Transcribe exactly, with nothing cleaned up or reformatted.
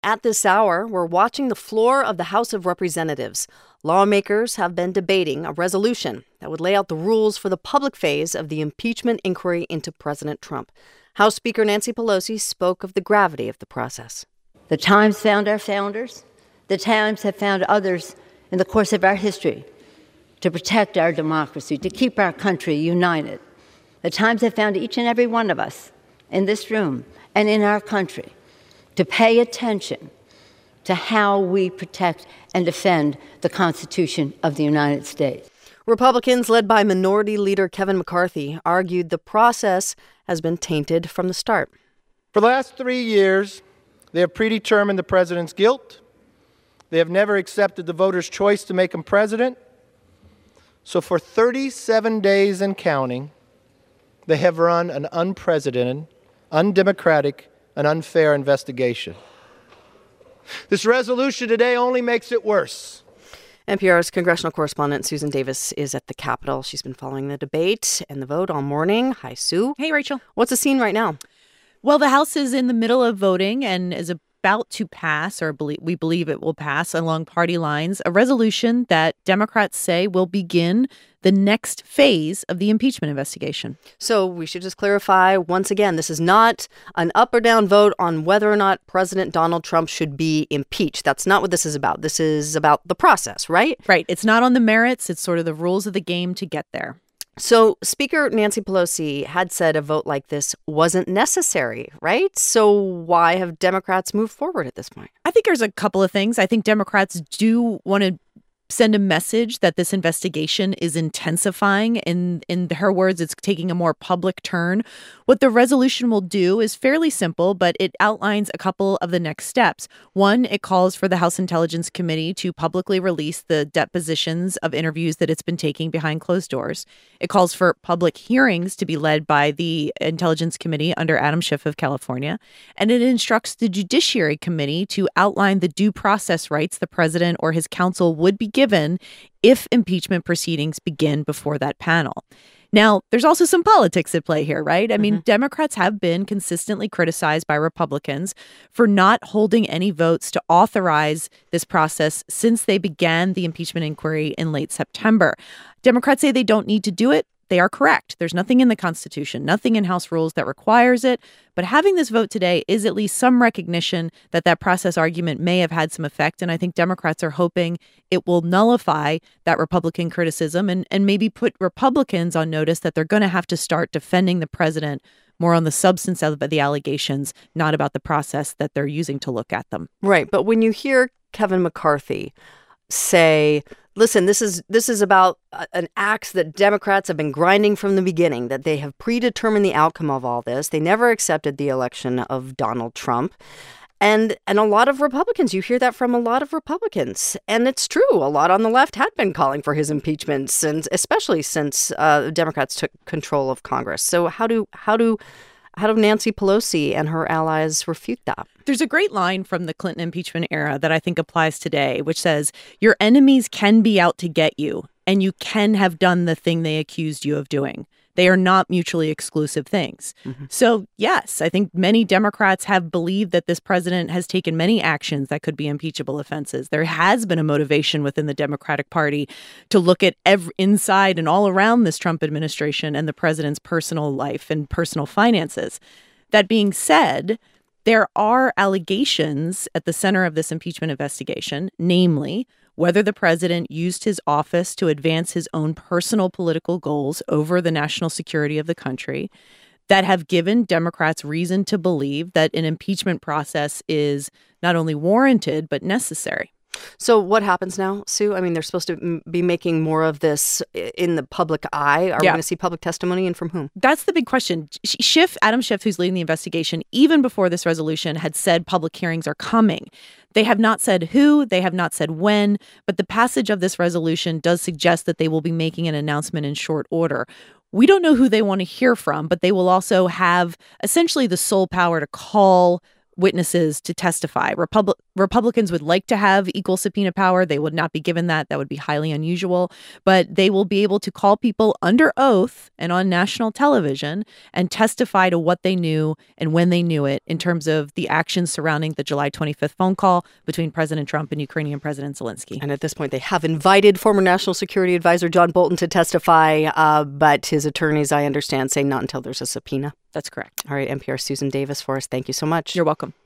At this hour, we're watching the floor of the House of Representatives. Lawmakers have been debating a resolution that would lay out the rules for the public phase of the impeachment inquiry into President Trump. House Speaker Nancy Pelosi spoke of the gravity of the process. The times found our founders. The times have found others in the course of our history to protect our democracy, to keep our country united. The times have found each and every one of us in this room and in our country to pay attention to how we protect and defend the Constitution of the United States. Republicans, led by Minority Leader Kevin McCarthy, argued the process has been tainted from the start. For the last three years, they have predetermined the president's guilt. They have never accepted the voters' choice to make him president. So for thirty-seven days and counting, they have run an unprecedented, undemocratic, and unfair investigation. This resolution today only makes it worse. N P R's congressional correspondent Susan Davis is at the Capitol. She's been following the debate and the vote all morning. Hi, Sue. Hey, Rachel. What's the scene right now? Well, the House is in the middle of voting and is about to pass, or we believe it will pass along party lines, a resolution that Democrats say will begin the next phase of the impeachment investigation. So we should just clarify once again, this is not an up or down vote on whether or not President Donald Trump should be impeached. That's not what this is about. This is about the process, right? Right. It's not on the merits. It's sort of the rules of the game to get there. So Speaker Nancy Pelosi had said a vote like this wasn't necessary, right? So why have Democrats moved forward at this point? I think there's a couple of things. I think Democrats do want to send a message that this investigation is intensifying. In in her words, it's taking a more public turn. What the resolution will do is fairly simple, but it outlines a couple of the next steps. One, it calls for the House Intelligence Committee to publicly release the depositions of interviews that it's been taking behind closed doors. It calls for public hearings to be led by the Intelligence Committee under Adam Schiff of California. And it instructs the Judiciary Committee to outline the due process rights the president or his counsel would be given if impeachment proceedings begin before that panel. Now, there's also some politics at play here, right? I mean, mm-hmm. Democrats have been consistently criticized by Republicans for not holding any votes to authorize this process since they began the impeachment inquiry in late September. Democrats say they don't need to do it. They are correct. There's nothing in the Constitution, nothing in House rules that requires it. But having this vote today is at least some recognition that that process argument may have had some effect. And I think Democrats are hoping it will nullify that Republican criticism and, and maybe put Republicans on notice that they're going to have to start defending the president more on the substance of the allegations, not about the process that they're using to look at them. Right. But when you hear Kevin McCarthy say, listen, this is this is about an axe that Democrats have been grinding from the beginning, that they have predetermined the outcome of all this. They never accepted the election of Donald Trump. And and a lot of Republicans, you hear that from a lot of Republicans. And it's true. A lot on the left had been calling for his impeachment, since, especially since uh, Democrats took control of Congress. So how do how do How do Nancy Pelosi and her allies refute that? There's a great line from the Clinton impeachment era that I think applies today, which says, your enemies can be out to get you, and you can have done the thing they accused you of doing. They are not mutually exclusive things. Mm-hmm. So, yes, I think many Democrats have believed that this president has taken many actions that could be impeachable offenses. There has been a motivation within the Democratic Party to look at every, inside and all around this Trump administration and the president's personal life and personal finances. That being said, there are allegations at the center of this impeachment investigation, namely whether the president used his office to advance his own personal political goals over the national security of the country, that have given Democrats reason to believe that an impeachment process is not only warranted, but necessary. So what happens now, Sue? I mean, they're supposed to m- be making more of this in the public eye. Are yeah. we going to see public testimony, and from whom? That's the big question. Schiff, Adam Schiff, who's leading the investigation, even before this resolution, had said public hearings are coming. They have not said who, they have not said when, but the passage of this resolution does suggest that they will be making an announcement in short order. We don't know who they want to hear from, but they will also have essentially the sole power to call witnesses to testify. Repub- Republicans would like to have equal subpoena power. They would not be given that. That would be highly unusual. But they will be able to call people under oath and on national television and testify to what they knew and when they knew it in terms of the actions surrounding the July twenty-fifth phone call between President Trump and Ukrainian President Zelensky. And at this point, they have invited former National Security Advisor John Bolton to testify, uh, but his attorneys, I understand, say not until there's a subpoena. That's correct. All right, N P R's Susan Davis for us. Thank you so much. You're welcome.